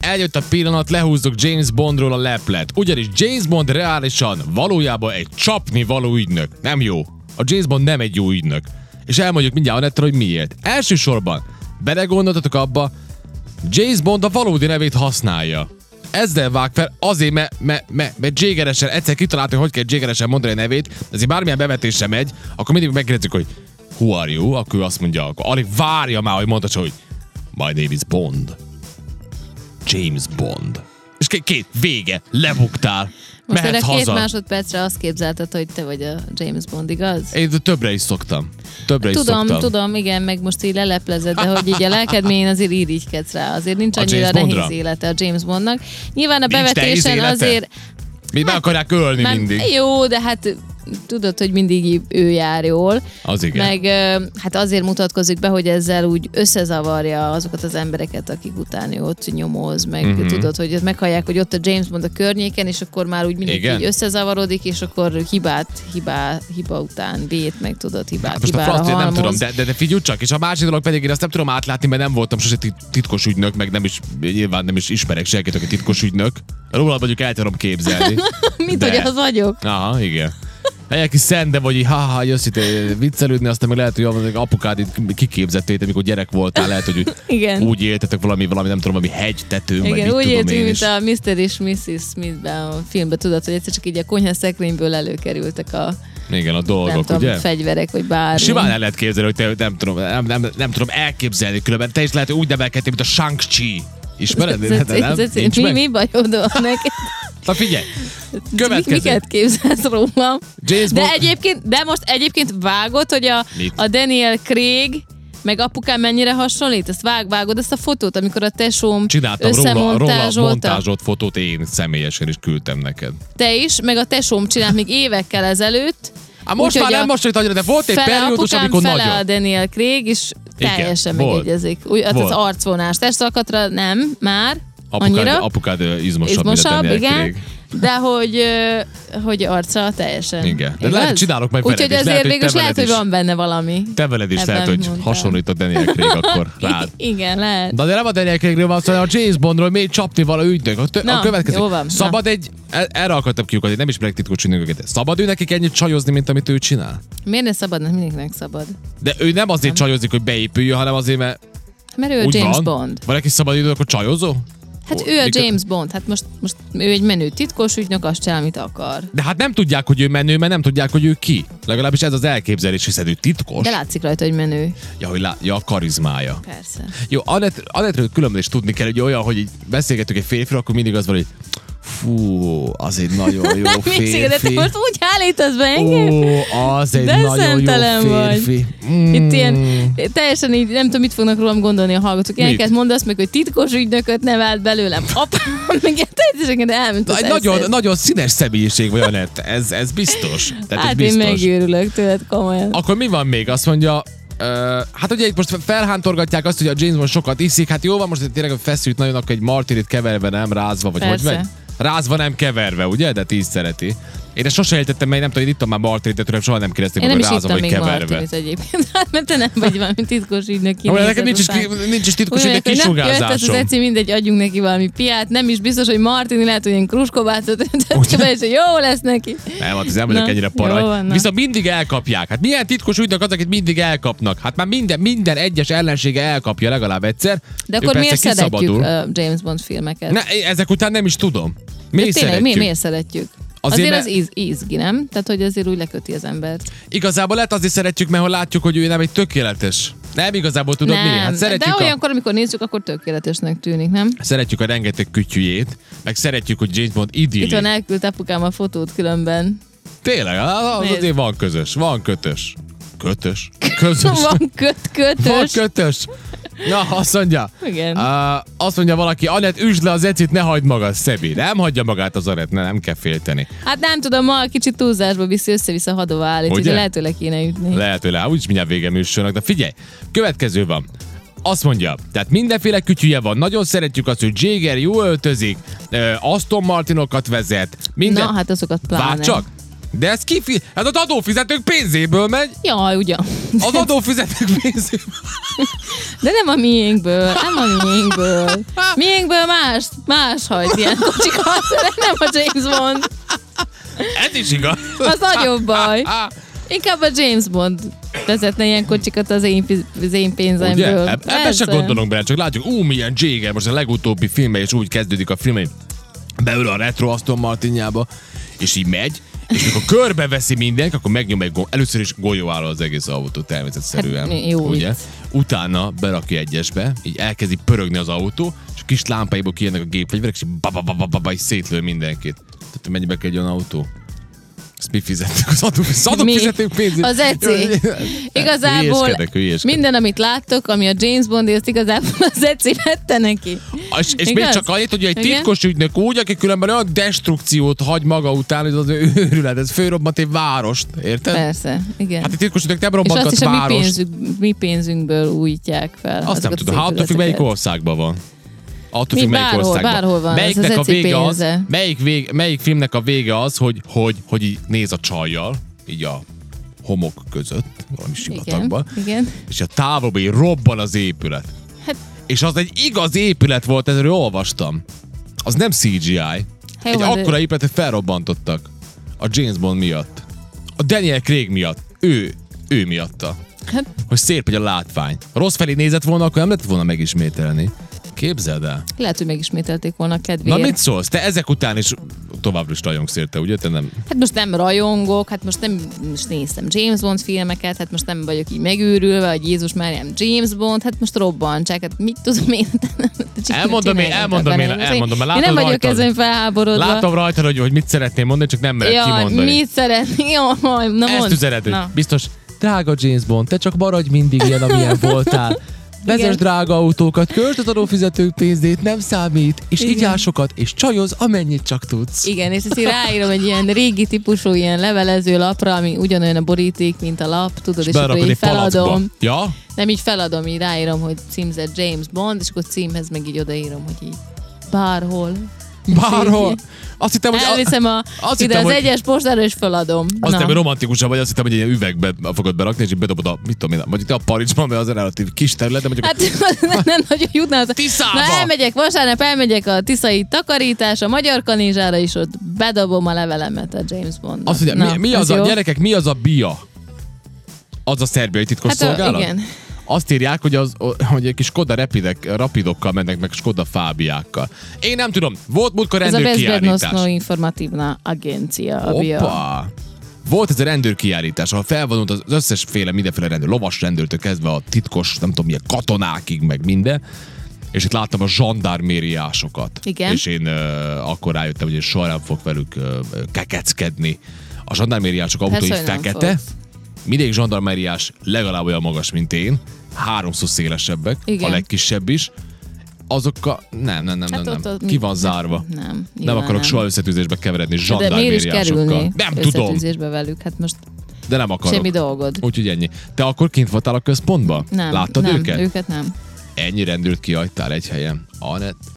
eljött a pillanat, lehúzzuk James Bondról a leplet. Ugyanis James Bond reálisan valójában egy csapni való ügynök. Nem jó. A James Bond nem egy jó ügynök. És elmondjuk mindjárt Anettel, hogy miért. Elsősorban belegondoltatok abba, James Bond a valódi nevét használja. Ezzel vág fel, azért, mert jégeresen, egyszer kitalálta, hogy kell jégeresen mondani a nevét, ezért bármilyen bevetésre megy, akkor mindig megkérdezzük, hogy who are you? Akkor azt mondja, akkor alig várja már, hogy mondta, hogy my name is Bond. James Bond. És két vége, lebuktál. Most mehetsz erre 2 haza. másodpercre azt képzelted, hogy te vagy a James Bond, igaz? Én többre is szoktam. Tudom, igen, meg most így leleplezed, de hogy így a lelked mélyén azért irigykedsz rá. Azért nincs A annyira James nehéz Bondra? élete a James Bondnak. Nyilván a Nincs nehéz bevetésen élete? azért... Mi meg akarják ölni mindig. Jó, de hát tudod, hogy mindig ő jár jól. Az igen. Meg hát azért mutatkozik be, hogy ezzel úgy összezavarja azokat az embereket, akik utána ott nyomoz, meg tudod, hogy meghallják, hogy ott a James Bond a környéken, és akkor már úgy mindenki összezavarodik, és akkor hiba után vét, meg tudod, hibára halmoz. Nem tudom, de figyelj csak, és a másik dolog pedig én azt nem tudom átlátni, mert nem voltam sose titkos ügynök, meg nyilván nem is ismerek senkit, aki titkos ügynök. Rólad mondjuk el tudom képzelni. Mint hogy az vagyok. Aha, igen. Egy kis szende vagy, ha jössz itt viccelődni, aztán meg lehet, hogy az apukád itt kiképzették, amikor gyerek voltál, lehet, hogy úgy éltetek valami nem tudom, valami hegytetőn, vagy mit úgy tudom éltünk, én mint is. a Mr. és Mrs. Smithben a filmben, tudod, hogy egyszer csak így a konyhaszekrényből előkerültek a igen, a dolgok, nem tudom, ugye? fegyverek, vagy bármi. Simán el lehet képzelni, hogy te nem tudom elképzelni különben. Te is lehet, hogy úgy nevelkedtél, mint a Shang-Chi. Ismered? Mi bajod van neked? Na figyelj, következő. Miket képzelsz rólam? James Bond... De most egyébként vágod, hogy a Daniel Craig meg apukám mennyire hasonlít? Ezt vágod ezt a fotót, amikor a tesóm róla montázsolt fotót én személyesen is küldtem neked. Te is, meg a tesóm csinált még évekkel ezelőtt. Most már nem most, de volt egy periódus, amikor nagyon. Fele a Daniel Craig, és teljesen megegyezik. Az arcvonás. Testalkatra nem, már. Apukád izmosabb, mint a Daniel Craig. De hogy arca teljesen. Igen. De lehet, csinálok meg veled is. Úgyhogy azért végül lehet, hogy van benne valami. Te veled is lehet, hogy hasonlít a Daniel Craig akkor rád. Igen, lehet. De nem a Daniel Craigről van szó, hanem a James Bondról még csapni vala ügynök. A következő. Jó van. Szabad erre akartam kiukadni, nem ismerek titkos ügynököket. Szabad ő nekik ennyit csajozni, mint amit ő csinál? Miért ne szabadnak? Mindenkinek szabad. De ő nem azért csajozik, hogy beépüljön, hanem azért, mert ő James Bond. Van neki szabad idő, akkor csajozó? Hát ő a James Bond, hát most ő egy menő titkos ügynök, azt csinál, amit akar. De hát nem tudják, hogy ő menő, mert nem tudják, hogy ő ki. Legalábbis ez az elképzelés, hiszen ő titkos. De látszik rajta, hogy menő. Ja, a karizmája. Persze. Jó, Anetről különben is tudni kell, hogy olyan, hogy így beszélgetünk egy férfiról, akkor mindig az van, hogy fú, az egy nagyon jó férfi. De te most úgy állítasz be engem? Az egy nagyon jó férfi. Itt ilyen, teljesen így, nem tudom, mit fognak rólam gondolni a hallgatók. Ilyeneket mondasz meg, hogy titkos ügynököt nevelt belőlem. Apám, meg teljesen elment az nagyon színes személyiség vagy, Anett. Ez biztos. Hát biztos. Én megőrülök tőled, komolyan. Akkor mi van még? Azt mondja, hát ugye itt most felhántorgatják azt, hogy a James Bond sokat iszik. Hát jó van, most tényleg feszült nagyon, akkor egy martinit keverve, nem rázva, vagy persze. Hogy megy? Rázva, nem keverve, ugye? De 10 szereti. Én ezt sosem értettem, mert nem tudom, hogy ittam már martinit, de tőlem soha nem kérdezték, hogy rázva vagy keverve. Én nem is ittam még egyébként, mert te nem vagy valami titkos ügynök. Nekem nincs is titkos ügynök kisugárzásom. Jött ez az Eci, mindegy, adjunk neki valami piát. Nem is biztos, hogy Martini lehet, hogy ilyen kruskobácot öntött be, és jó lesz neki. Nem, hát nem vagyok ennyire paraj. Viszont mindig elkapják. Hát milyen titkos ügynök az, akit mindig elkapnak? Hát már minden egyes ellensége elkapja legalább egyszer. De akkor miért szeretjük a James Bond filmeket? Ezek után nem is tudom. Miért szeretjük? Azért az izgi, nem? Tehát, hogy azért úgy leköti az embert. Igazából lehet azért szeretjük, mert látjuk, hogy ő nem egy tökéletes. Nem igazából tudod mi? Hát de olyankor, amikor nézzük, akkor tökéletesnek tűnik, nem? Szeretjük a rengeteg kütyüjét, meg szeretjük, hogy James Bond idilli. Itt van, elküldt apukám a fotót különben. Tényleg? Az azért van közös. Van kötös. Közös. Van kötös. Na, azt mondja. Igen. Azt mondja valaki, Anett, üsd le az Ecit, ne hagyd magad, Szebi. Nem hagyja magát az Anett, nem kell félteni. Hát nem tudom, ma kicsit túlzásba viszi, össze-vissza hadova állít, ugye lehet, hogy le kéne ütni. Lehet, hogy úgyis mindjárt vége műsornak, de figyelj, következő van. Azt mondja, tehát mindenféle kütyüje van, nagyon szeretjük azt, hogy Jagger jól öltözik, Aston Martinokat vezet, minden... Na, hát azokat pláne. Várj csak! De ez hát az adófizetők pénzéből megy. Jaj, ugyan. Az adófizetők pénzéből. De nem a miénkből, Miénkből más hagy ilyen kocsikat, nem a James Bond. Ez is igaz. Az nagyobb baj. Inkább a James Bond vezetne ilyen kocsikat az én pénzemből. Ugye? Ebben se gondolunk bele, csak látjuk, milyen Jagger, most a legutóbbi filmben is úgy kezdődik a film, hogy beül a retro Aston Martinjába, és így megy, és amikor körbeveszi mindenki, akkor megnyom egy először is golyóáll az egész autó természetszerűen. Hát, jó, ugye? Utána berakja egyesbe, így elkezdi pörögni az autó, és a kis lámpáiból kijönnek a gépfegyverek, és így szétlő mindenkit. Tehát mennyibe kell egy olyan autó? Ezt mi fizettük? Az adófizetők pénzét. Az ECI. Igazából minden, amit láttok, ami a James Bond, azt igazából az ECI vette neki. És még csak annyit, hogy egy titkos ügynök úgy, aki különben olyan destrukciót hagy maga után, hogy az őrület, ez fölrobbant egy várost, érted? Persze, igen. Hát egy titkos ügynök nem robbantgat várost. És azt is a mi pénzünkből újítják fel. Azt nem tudom, hát attól melyik országban van. Attól függ, melyik országban. Bárhol van, melyiknek a vége az, melyik filmnek a vége az, hogy így néz a csajjal, így a homok között, valami sivatagban, igen. És a távolban így robban az épület. Hát, és az egy igaz épület volt, ezzel olvastam. Az nem CGI. Egy akkora épületet felrobbantottak a James Bond miatt. A Daniel Craig miatt. Ő miatta. Hát. Hogy szép, hogy a látvány. Rossz felé nézett volna, akkor nem lehet volna megismételni. Képzeld el. Lehet, hogy megismételték volna a kedvéért. Na mit szólsz? Te ezek után is továbbra is rajongsz érte, ugye? Te nem... Hát most nem rajongok, hát most nem most néztem James Bond filmeket, hát most nem vagyok így megőrülve, hogy Jézus Máriám James Bond, hát most robbantsák, hát mit tudom én? Elmondom, én nem vagyok ezen felháborodva. Látom rajtad, hogy mit szeretném mondani, csak nem mered kimondani. Mit szeretnél? Na mondd. Ezt üzenet, hogy biztos, drága James Bond, te csak maradj mindig ilyen, amilyen voltál. Vezess drága autókat, költsd az adófizetők pénzét, nem számít, és igyál sokat, és csajoz, amennyit csak tudsz. Igen, és ezt így ráírom egy ilyen régi típusú ilyen levelező lapra, ami ugyanolyan a boríték, mint a lap, tudod, és akkor így feladom. Ja? Nem így feladom, így ráírom, hogy címzett James Bond, és akkor címhez meg így odaírom, hogy így bárhol. Azt hittem, hogy elviszem ide az egyes postára, és feladom. Azt hittem, hogy romantikusan vagy, azt hittem, hogy egy ilyen üvegbe fogod berakni, és így bedobod mit tudom én, vagy itt a Parizsban, mert az relatív kis terület, de mondjuk... Hát nem nagyon jutna. Tiszába! Na elmegyek vasárnap, a tiszai takarítás, a Magyar Kanizsára, és ott bedobom a levelemet a James Bondnak. Azt mondja, mi az a gyerekek, mi az a BIA? Az a szerbiai titkos szolgálat? Igen. Azt írják, hogy egy kis Skoda rapidokkal mennek, meg Skoda Fábiákkal. Én nem tudom, volt múltkor rendőrkiállítás. Ez a Bezbednosno Informativna Agencia, a BIA. Volt ez a rendőrkiállítás, ahol felvonult az összesféle mindenféle rendőr, lovas rendőrtől kezdve a titkos, nem tudom milyen katonákig, meg minden. És itt láttam a zsandármériásokat. Igen. És én akkor rájöttem, hogy én soha nem fog velük kekeckedni. A zsandármériások autói fekete. Mindegyik zsandarmeriás legalább olyan magas, mint én. 3-szor szélesebbek, igen. A legkisebb is. Azokkal nem. Ki van zárva. Nem akarok soha összetűzésbe keveredni zsandarmériásokkal. Nem tudom. Összetűzésbe velük, hát most de nem akarok. Semmi dolgod. Úgyhogy ennyi. Te akkor kint voltál a központban? Nem. Láttad őket? Őket nem. Ennyi rendőrt kihagytál egy helyen. Anett.